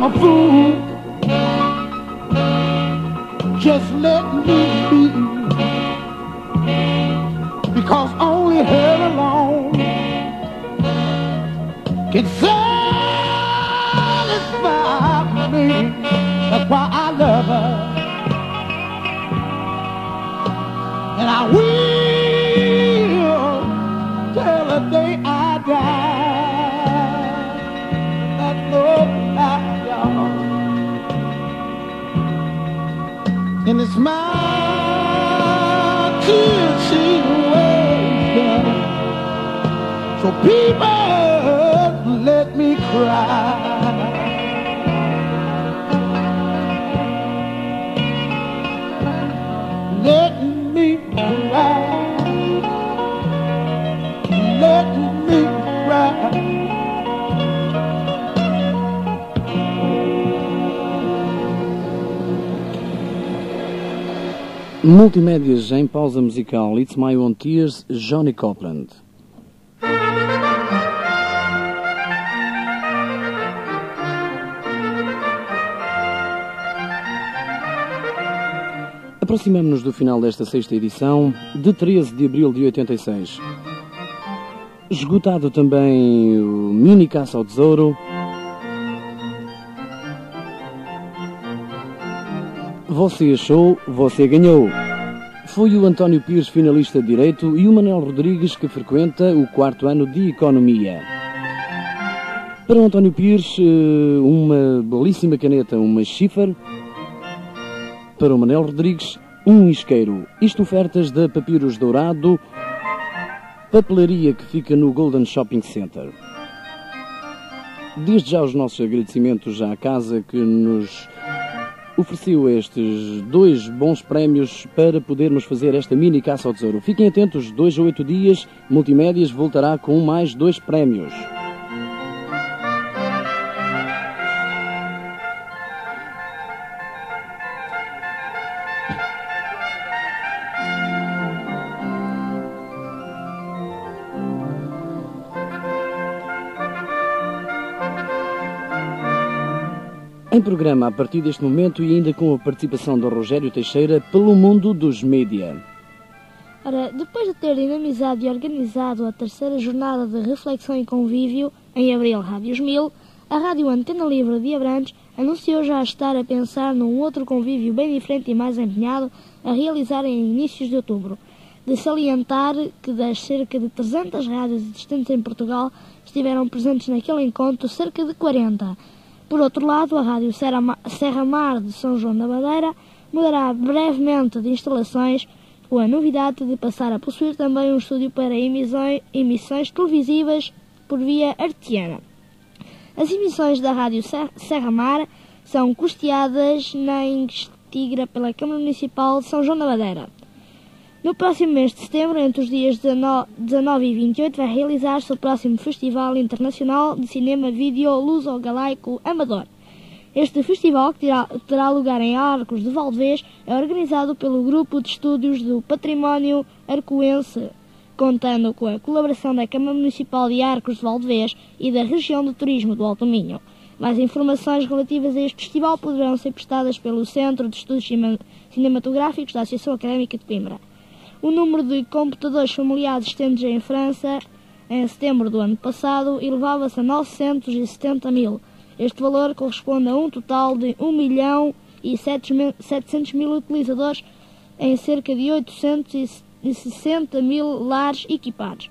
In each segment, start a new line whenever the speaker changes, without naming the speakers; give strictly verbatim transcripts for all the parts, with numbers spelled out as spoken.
I'm a fool. Just let me be, because only her alone can satisfy me. That's why I love her, and I will till the day I die. That's no lie, y'all. And it's my tears she wasted. So people, let me cry. Let me cry. Let me cry.
Multimédias em pausa musical. It's My Own Tears, Johnny Copeland. Aproximamos-nos do final desta sexta edição, de treze de abril de oitenta e seis. Esgotado também o mini caça ao tesouro. Você achou, você ganhou. Foi o António Pires, finalista de Direito, e o Manuel Rodrigues, que frequenta o quarto ano de Economia. Para o António Pires, uma belíssima caneta, uma Schiffer. Para o Manuel Rodrigues, um isqueiro. Isto ofertas da Papiros Dourado, papelaria que fica no Golden Shopping Center. Desde já os nossos agradecimentos à casa que nos ofereceu estes dois bons prémios para podermos fazer esta mini caça ao tesouro. Fiquem atentos, dois a oito dias, Multimédias voltará com mais dois prémios. Em programa, a partir deste momento e ainda com a participação do Rogério Teixeira, pelo mundo dos mídia.
Ora, depois de ter dinamizado e organizado a terceira jornada de reflexão e convívio, em abril Rádios Mil, a Rádio Antena Livre de Abrantes anunciou já estar a pensar num outro convívio bem diferente e mais empenhado a realizar em inícios de outubro. De salientar que das cerca de trezentas rádios existentes em Portugal estiveram presentes naquele encontro cerca de quarenta. Por outro lado, a Rádio Serra Mar de São João da Madeira mudará brevemente de instalações, com a novidade de passar a possuir também um estúdio para emissões, emissões televisivas por via artesiana. As emissões da Rádio Serra Mar são custeadas na íntegra pela Câmara Municipal de São João da Madeira. No próximo mês de setembro, entre os dias dezanove e vinte e oito, vai realizar-se o próximo Festival Internacional de Cinema Vídeo Luso-Galaico Amador. Este festival, que terá, terá lugar em Arcos de Valdevez, é organizado pelo Grupo de Estúdios do Património Arcoense, contando com a colaboração da Câmara Municipal de Arcos de Valdevez e da Região de Turismo do Alto Minho. Mais informações relativas a este festival poderão ser prestadas pelo Centro de Estudos Cinematográficos da Associação Académica de Coimbra. O número de computadores familiares existentes em França em setembro do ano passado elevava-se a novecentos e setenta mil. Este valor corresponde a um total de um milhão e setecentos mil utilizadores em cerca de oitocentos e sessenta mil lares equipados.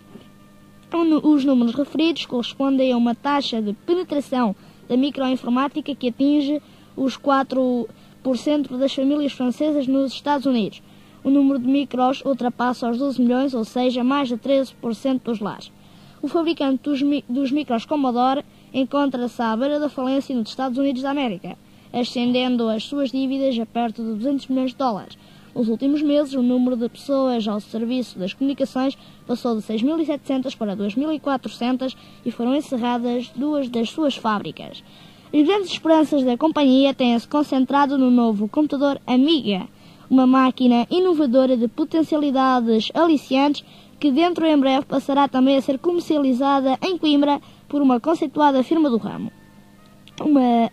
Os números referidos correspondem a uma taxa de penetração da microinformática que atinge os quatro por cento das famílias francesas nos Estados Unidos. O número de micros ultrapassa os doze milhões, ou seja, mais de treze por cento dos lares. O fabricante dos, mi dos micros Commodore encontra-se à beira da falência nos Estados Unidos da América, ascendendo as suas dívidas a perto de duzentos milhões de dólares. Nos últimos meses, o número de pessoas ao serviço das comunicações passou de seis mil e setecentas para dois mil e quatrocentas e foram encerradas duas das suas fábricas. As grandes esperanças da companhia têm-se concentrado no novo computador Amiga, uma máquina inovadora de potencialidades aliciantes que dentro em breve passará também a ser comercializada em Coimbra por uma conceituada firma do ramo. Uma,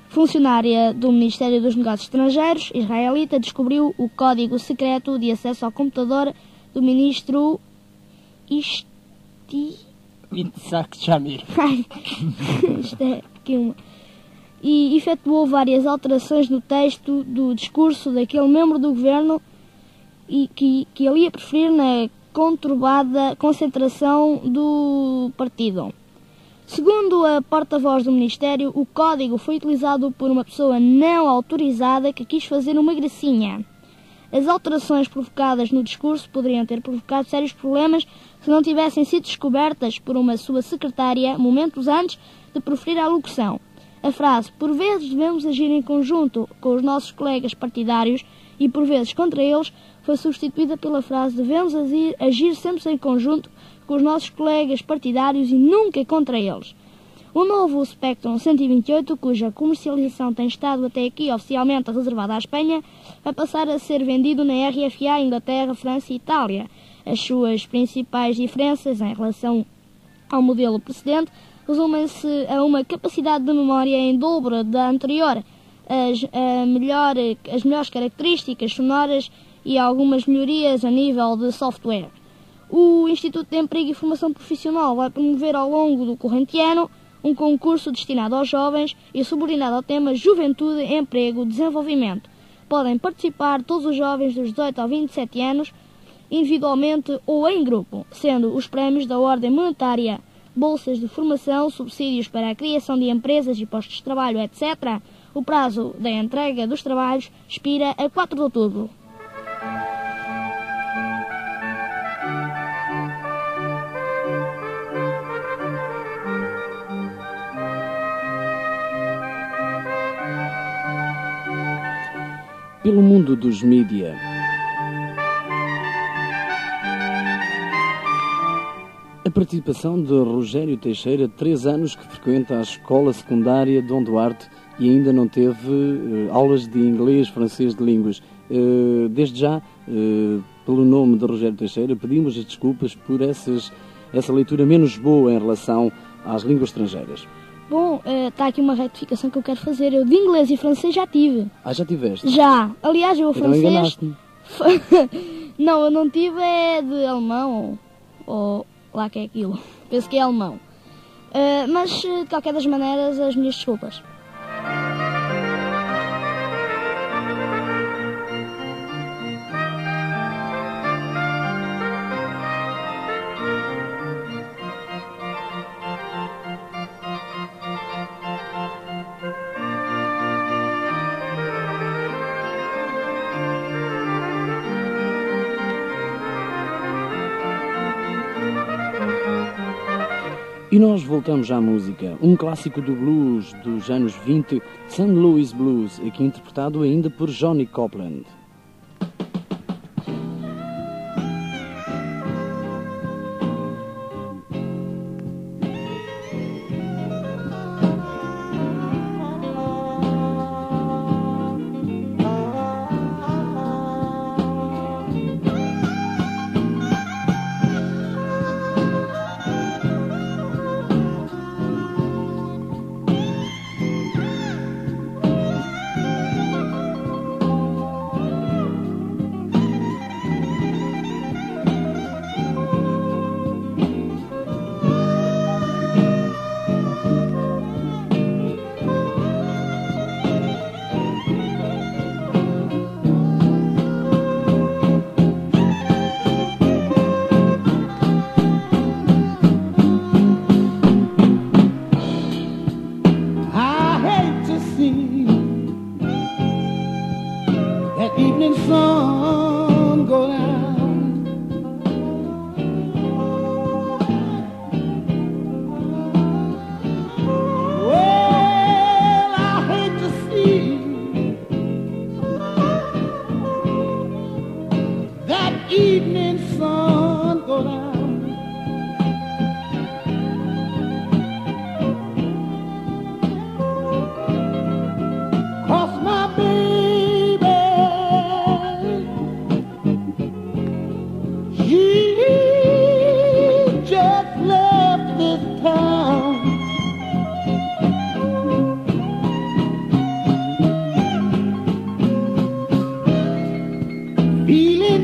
funcionária do Ministério dos Negócios Estrangeiros israelita descobriu o código secreto de acesso ao computador do ministro Isti...
Itzhak Shamir.
Ai, isto é aqui uma... E efetuou várias alterações no texto do discurso daquele membro do governo e que, que ele ia preferir na conturbada concentração do partido. Segundo a porta-voz do Ministério, o código foi utilizado por uma pessoa não autorizada que quis fazer uma gracinha. As alterações provocadas no discurso poderiam ter provocado sérios problemas se não tivessem sido descobertas por uma sua secretária momentos antes de proferir a alocução. A frase, por vezes devemos agir em conjunto com os nossos colegas partidários e por vezes contra eles, foi substituída pela frase, devemos agir, agir sempre em conjunto com os nossos colegas partidários e nunca contra eles. O novo Spectrum cento e vinte e oito, cuja comercialização tem estado até aqui oficialmente reservada à Espanha, vai passar a ser vendido na R F A Inglaterra, França e Itália. As suas principais diferenças em relação ao modelo precedente resumem-se a uma capacidade de memória em dobro da anterior, as, a melhor, as melhores características sonoras e algumas melhorias a nível de software. O Instituto de Emprego e Formação Profissional vai promover ao longo do corrente ano um concurso destinado aos jovens e subordinado ao tema Juventude, Emprego, Desenvolvimento. Podem participar todos os jovens dos dezoito a vinte e sete anos, individualmente ou em grupo, sendo os prémios da ordem monetária, bolsas de formação, subsídios para a criação de empresas e postos de trabalho, etcétera. O prazo da entrega dos trabalhos expira a quatro de outubro.
Pelo mundo dos mídia. A participação de Rogério Teixeira, três anos que frequenta a escola secundária Dom Duarte e ainda não teve uh, aulas de inglês, francês, de línguas. Uh, desde já, uh, pelo nome de Rogério Teixeira, pedimos as desculpas por essas, essa leitura menos boa em relação às línguas estrangeiras.
Bom, está uh, aqui uma retificação que eu quero fazer. Eu de inglês e francês já tive.
Ah, já tiveste?
Já. Aliás, eu o
então
francês...
enganaste-me.
Não, eu não tive é de alemão ou, ou lá que é aquilo. Penso que é alemão. Uh, mas, de qualquer das maneiras, as minhas desculpas.
E nós voltamos à música, um clássico do blues dos anos vinte, Saint Louis Blues, aqui interpretado ainda por Johnny Copeland.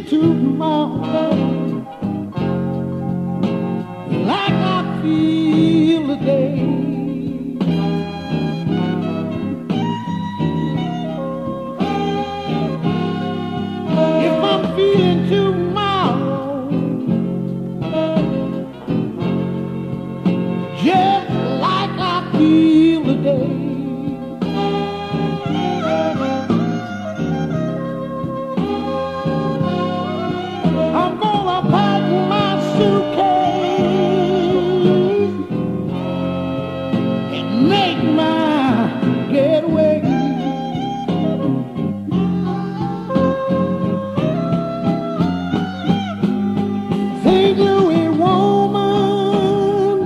feeling tomorrow like I feel today. If I'm feeling tomorrow just like I feel today, I'm gonna pack my suitcase and make my getaway. Saint Louis woman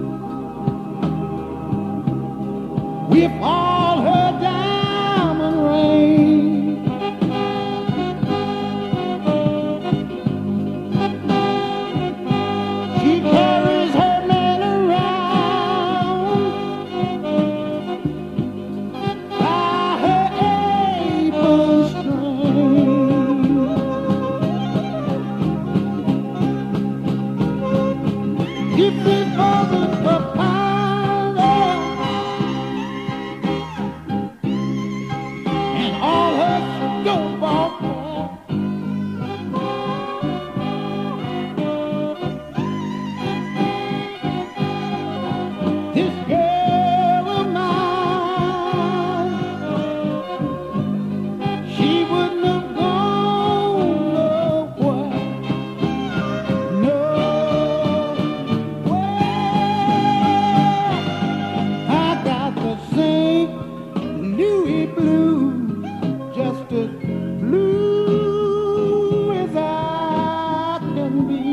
with all her diamond rings, she carries her man around by her apron string. Different brothers for powder and all her snowball friends. This girl of mine, she wouldn't have gone nowhere, nowhere. I got the Saint Louis blues, just as blue as I can be.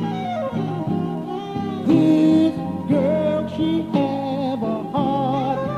This girl, she have a heart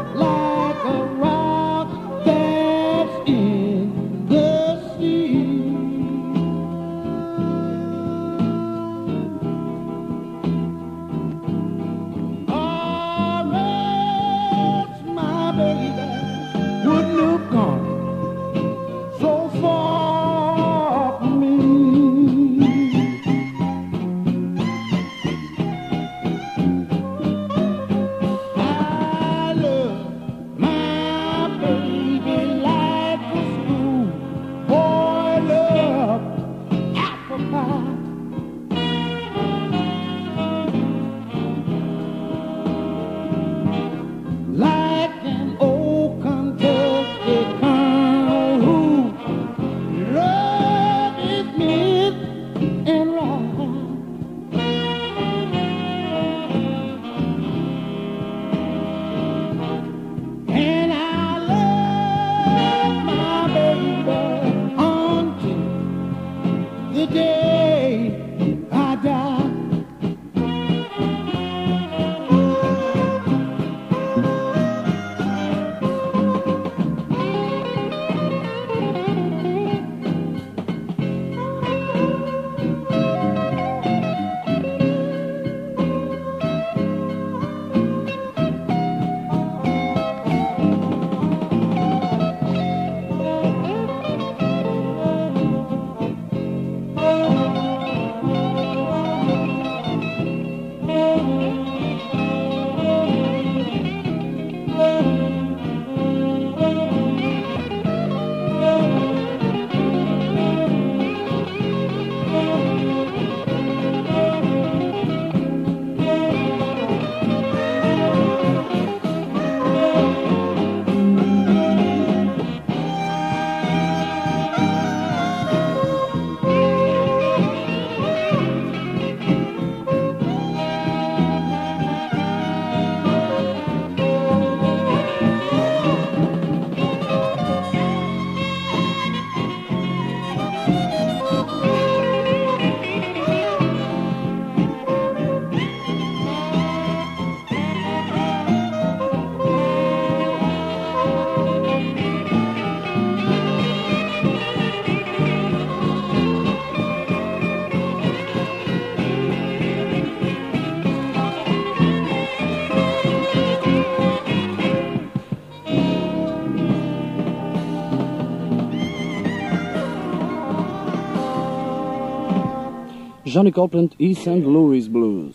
Johnny Copeland e Saint Louis Blues.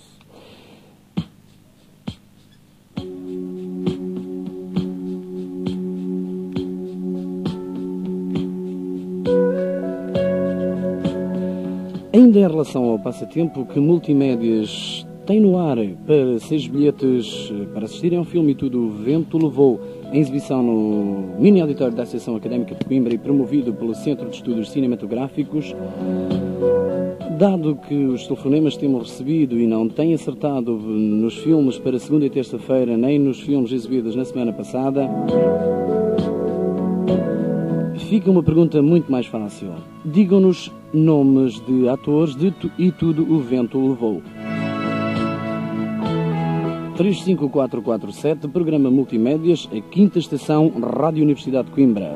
Ainda em relação ao passatempo que Multimédias tem no ar para seis bilhetes para assistirem ao filme E Tudo o Vento Levou, em exibição no mini auditório da Associação Académica de Coimbra e promovido pelo Centro de Estudos Cinematográficos. Dado que os telefonemas que temos recebido e não têm acertado nos filmes para segunda e terça-feira, nem nos filmes exibidos na semana passada, fica uma pergunta muito mais fácil. Digam-nos nomes de atores de tu, E Tudo o Vento Levou. três cinco quatro quatro sete, programa Multimédias, a quinta estação, Rádio Universidade de Coimbra.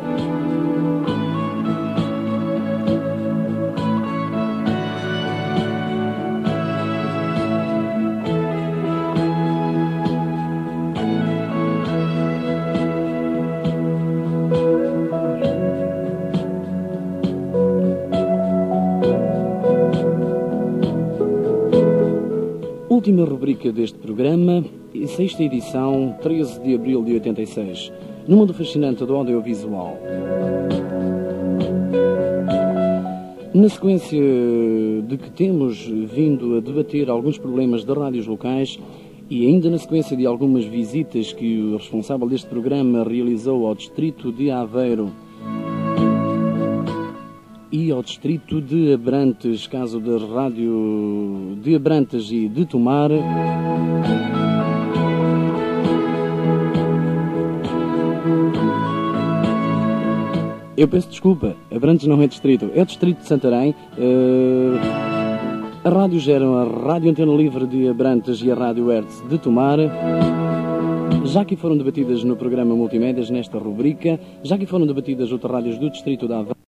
Última rubrica deste programa, sexta edição, treze de abril de oitenta e seis, no mundo fascinante do audiovisual. Na sequência de que temos vindo a debater alguns problemas de rádios locais e ainda na sequência de algumas visitas que o responsável deste programa realizou ao distrito de Aveiro e ao distrito de Abrantes, caso da rádio de Abrantes e de Tomar, eu peço desculpa, Abrantes não é distrito, é o distrito de Santarém. Uh, a rádios eram a Rádio Antena Livre de Abrantes e a Rádio Hertz de Tomar. Já que foram debatidas no programa Multimédias, nesta rubrica, já que foram debatidas outras rádios do distrito de Aveiro,